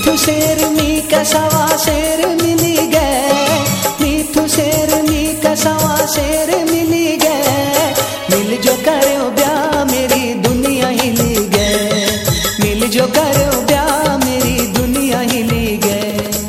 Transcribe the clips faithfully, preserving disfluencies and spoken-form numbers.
मीठू शेर मी कसवा शेर मिली गए, मीठू शेर मी कसवा शेर मिली गए। मिल जो करो ब्याह मेरी दुनिया हिली गए, मिल जो करो ब्याह मेरी दुनिया हिली गए।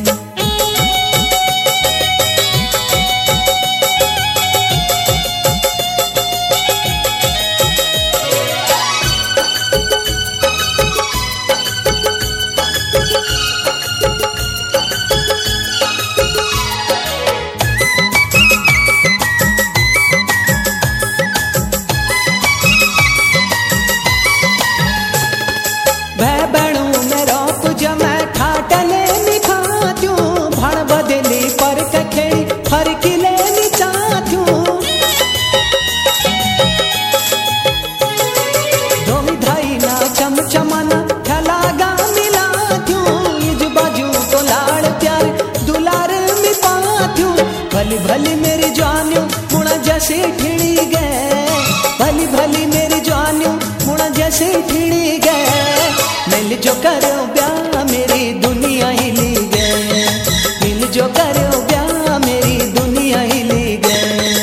भली भली मेरी जानियो मुड़ा जैसे ठिड़ी गए, भली भली मेरी जानियो मुड़ा जैसे ठिड़ी गए। मिल जो करो ब्याह मेरी दुनिया हिली गए, मिल जो करो ब्याह मेरी दुनिया हिली गए।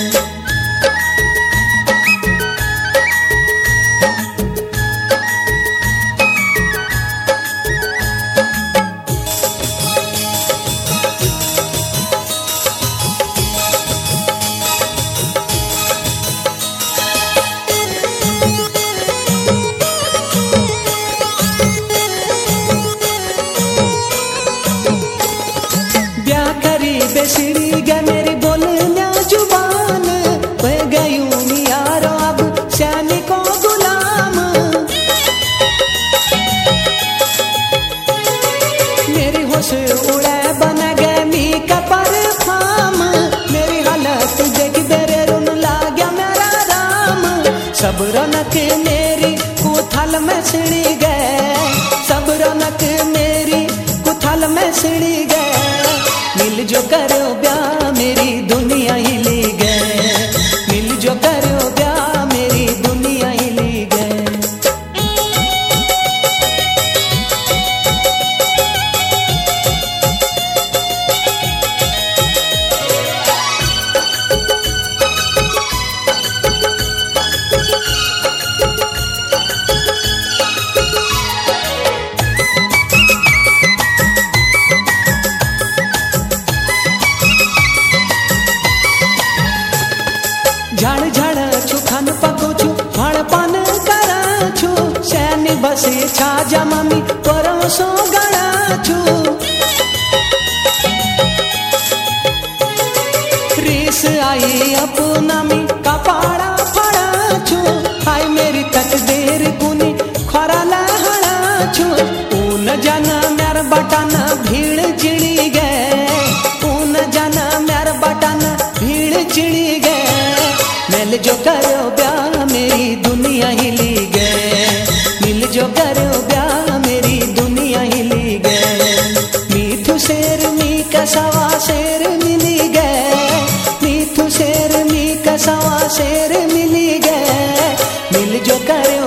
बेसड़ी गए मेरी बोलना जुबान, बह गई हूँ यारो अब सैनिकों गुलाम। मेरी होश उड़े बन गए मी का परफाम, मेरी हालत देख तेरे रुन लाग्या मेरा राम। सब रौनक मेरी कुथल में सिड़ी गए, सब रौनक मेरी कुथल में सिड़ी गए। मिल जो करो ब्याह मेरी दुनिया हिली गए, मिल जो करो ब्याह मेरी दुनिया हिली गए। झड़ झड़ छु खन पकु छु फड़ पान करा छु, सैनी बसे छा जमामी परोसो गणा छु। रीस आई अपना मी कपाड़ा फड़ा छु, हाय मेरी तकदीर कुनी खरा लहड़ा छु। ऊन जना मेर बटन भीड़ चिड़ी गए, ऊन जना मेर बटन भीड़ चिड़ी गए। मिल जो करो ब्याह मेरी दुनिया हिली गए, मिल जो करो ब्याह मेरी दुनिया हिली गए। मीठू शेर मी कसवा शेर मिली गए, मीठू शेर मी कसवा शेर मिली गए। मिल जो करो